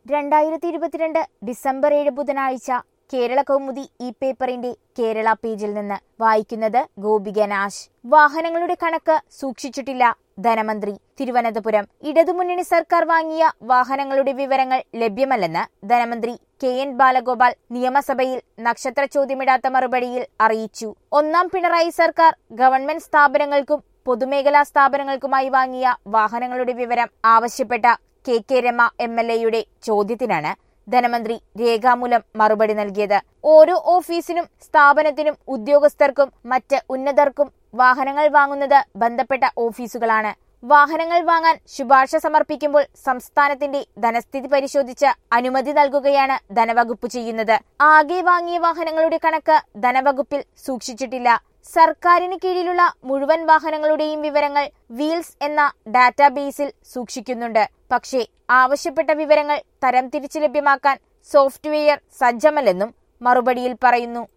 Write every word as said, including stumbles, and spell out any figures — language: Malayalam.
രണ്ടായിരത്തി ഇരുപത്തിരണ്ട് ഡിസംബർ ഏഴ് ബുധനാഴ്ച കേരള കൗമുദി ഈ പേപ്പറിന്റെ കേരള പേജിൽ നിന്ന് വായിക്കുന്നത് ഗോപിക നാശ്. വാഹനങ്ങളുടെ കണക്ക് സൂക്ഷിച്ചിട്ടില്ല ധനമന്ത്രി തിരുവനന്തപുരം. ഇടതുമുന്നണി സർക്കാർ വാങ്ങിയ വാഹനങ്ങളുടെ വിവരങ്ങൾ ലഭ്യമല്ലെന്ന് ധനമന്ത്രി കെ എൻ ബാലഗോപാൽ നിയമസഭയിൽ നക്ഷത്ര ചോദ്യമിടാത്ത മറുപടിയിൽ അറിയിച്ചു. ഒന്നാം പിണറായി സർക്കാർ ഗവൺമെന്റ് സ്ഥാപനങ്ങൾക്കും പൊതുമേഖലാ സ്ഥാപനങ്ങൾക്കുമായി വാങ്ങിയ വാഹനങ്ങളുടെ വിവരം ആവശ്യപ്പെട്ട K K Rama M L എയുടെ ചോദ്യത്തിനാണ് ധനമന്ത്രി രേഖാമൂലം മറുപടി നൽകിയത്. ഓരോ ഓഫീസിനും സ്ഥാപനത്തിനും ഉദ്യോഗസ്ഥർക്കും മറ്റ് ഉന്നതർക്കും വാഹനങ്ങൾ വാങ്ങുന്നത് ബന്ധപ്പെട്ട ഓഫീസുകളാണ്. വാഹനങ്ങൾ വാങ്ങാൻ ശുപാർശ സമർപ്പിക്കുമ്പോൾ സംസ്ഥാനത്തിന്റെ ധനസ്ഥിതി പരിശോധിച്ച് അനുമതി നൽകുകയാണ് ധനവകുപ്പ് ചെയ്യുന്നത്. ആകെ വാങ്ങിയ വാഹനങ്ങളുടെ കണക്ക് ധനവകുപ്പിൽ സൂക്ഷിച്ചിട്ടില്ല. സർക്കാരിന് കീഴിലുള്ള മുഴുവൻ വാഹനങ്ങളുടെയും വിവരങ്ങൾ വീൽസ് എന്ന ഡാറ്റാബേസിൽ സൂക്ഷിക്കുന്നുണ്ട്. പക്ഷേ ആവശ്യപ്പെട്ട വിവരങ്ങൾ തരംതിരിച്ച് ലഭ്യമാക്കാൻ സോഫ്റ്റ്വെയർ സജ്ജമല്ലെന്നും മറുപടിയിൽ പറയുന്നു.